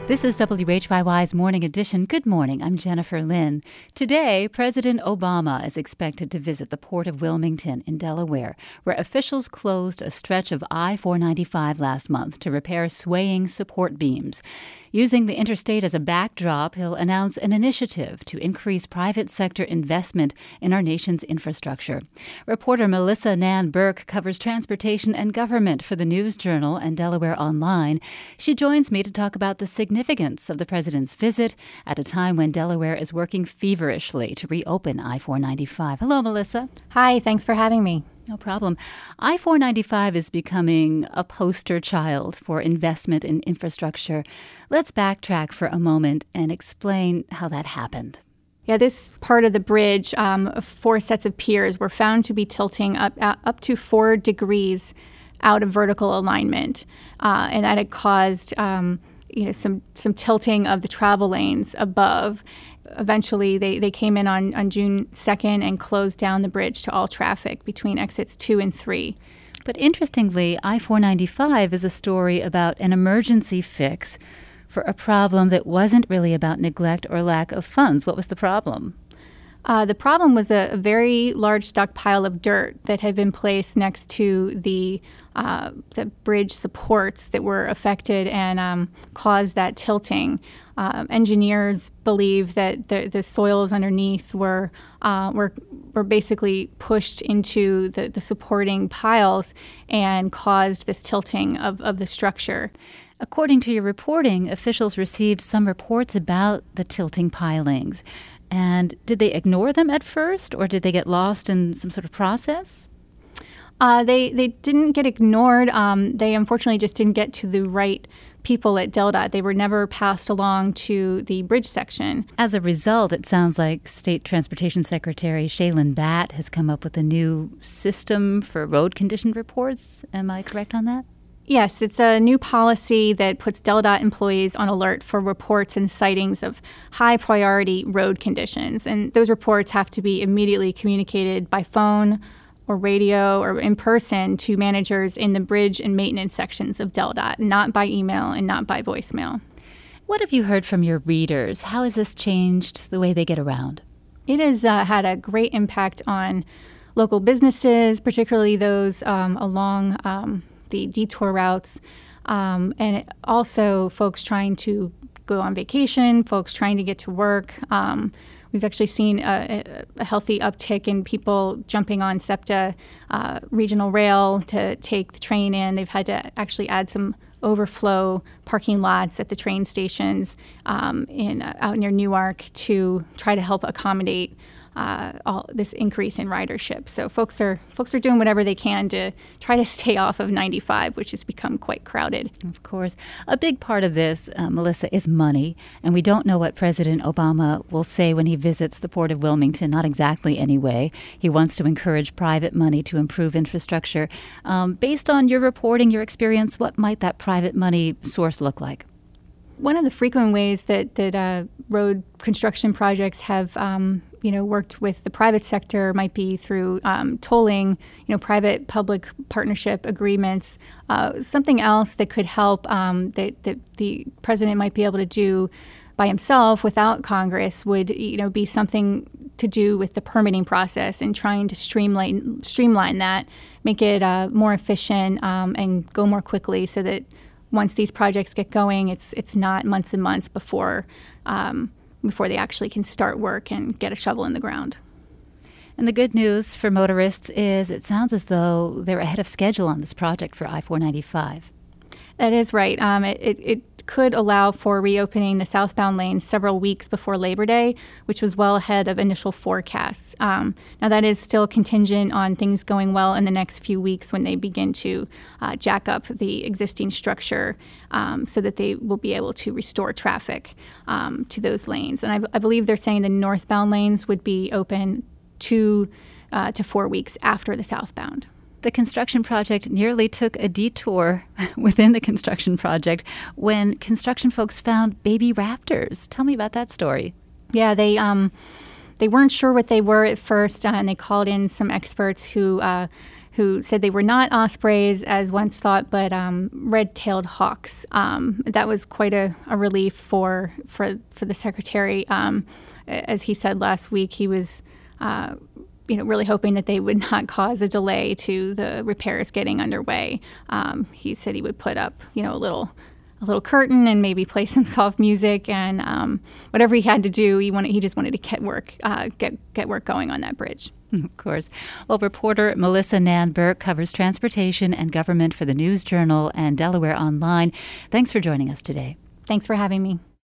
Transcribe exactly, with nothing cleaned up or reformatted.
This is W H Y Y's Morning Edition. Good morning. I'm Jennifer Lynn. Today, President Obama is expected to visit the Port of Wilmington in Delaware, where officials closed a stretch of I four ninety-five last month to repair swaying support beams. Using the interstate as a backdrop, he'll announce an initiative to increase private sector investment in our nation's infrastructure. Reporter Melissa Nan Burke covers transportation and government for the News Journal and Delaware Online. She joins me to talk about the significance of the president's visit at a time when Delaware is working feverishly to reopen I four ninety-five. Hello, Melissa. Hi, thanks for having me. No problem. I four ninety-five is becoming a poster child for investment in infrastructure. Let's backtrack for a moment and explain how that happened. Yeah, this part of the bridge, um, four sets of piers were found to be tilting up uh, up to four degrees out of vertical alignment, uh, and that had caused um, you know some some tilting of the travel lanes above. Eventually, they, they came in on, on June second and closed down the bridge to all traffic between exits two and three. But interestingly, I four ninety-five is a story about an emergency fix for a problem that wasn't really about neglect or lack of funds. What was the problem? Uh, the problem was a, a very large stockpile of dirt that had been placed next to the uh, the bridge supports that were affected and um, caused that tilting. Uh, engineers believe that the, the soils underneath were uh, were were basically pushed into the, the supporting piles and caused this tilting of, of the structure. According to your reporting, officials received some reports about the tilting pilings. And did they ignore them at first, or did they get lost in some sort of process? Uh, they they didn't get ignored. Um, they unfortunately just didn't get to the right people at DelDOT. They were never passed along to the bridge section. As a result, it sounds like State Transportation Secretary Shailen Bhatt has come up with a new system for road condition reports. Am I correct on that? Yes, it's a new policy that puts DelDOT employees on alert for reports and sightings of high-priority road conditions. And those reports have to be immediately communicated by phone or radio or in person to managers in the bridge and maintenance sections of DelDOT, not by email and not by voicemail. What have you heard from your readers? How has this changed the way they get around? It has uh, had a great impact on local businesses, particularly those um, along um, the detour routes, um, and it also folks trying to go on vacation, folks trying to get to work. Um, we've actually seen a, a healthy uptick in people jumping on SEPTA uh, regional rail to take the train in. They've had to actually add some overflow parking lots at the train stations um, in uh, out near Newark to try to help accommodate Uh, all this increase in ridership. So folks are folks are doing whatever they can to try to stay off of ninety-five, which has become quite crowded. Of course. A big part of this, uh, Melissa, is money. And we don't know what President Obama will say when he visits the Port of Wilmington. Not exactly, anyway. He wants to encourage private money to improve infrastructure. Um, based on your reporting, your experience, what might that private money source look like? One of the frequent ways that, that uh, road construction projects have um, you know, worked with the private sector might be through um, tolling, you know, private-public partnership agreements. Uh, something else that could help um, that, that the president might be able to do by himself without Congress would, you know, be something to do with the permitting process and trying to streamline streamline that, make it uh, more efficient um, and go more quickly, so that once these projects get going, it's it's not months and months before. Um, before they actually can start work and get a shovel in the ground. And the good news for motorists is it sounds as though they're ahead of schedule on this project for I four ninety-five. That is right. Um, it, it, it could allow for reopening the southbound lanes several weeks before Labor Day, which was well ahead of initial forecasts. Um, now, that is still contingent on things going well in the next few weeks when they begin to uh, jack up the existing structure um, so that they will be able to restore traffic um, to those lanes. And I, I believe they're saying the northbound lanes would be open two uh, to four weeks after the southbound. The construction project nearly took a detour within the construction project when construction folks found baby raptors. Tell me about that story. Yeah, they um, they weren't sure what they were at first, uh, and they called in some experts who uh, who said they were not ospreys as once thought, but um, red-tailed hawks. Um, that was quite a, a relief for for for the secretary. Um, as he said last week, he was. Uh, you know, really hoping that they would not cause a delay to the repairs getting underway. Um, he said he would put up, you know, a little a little curtain and maybe play some soft music, and um, whatever he had to do, he wanted he just wanted to get work uh, get get work going on that bridge. Of course. Well, reporter Melissa Nan-Burke covers transportation and government for the News Journal and Delaware Online. Thanks for joining us today. Thanks for having me.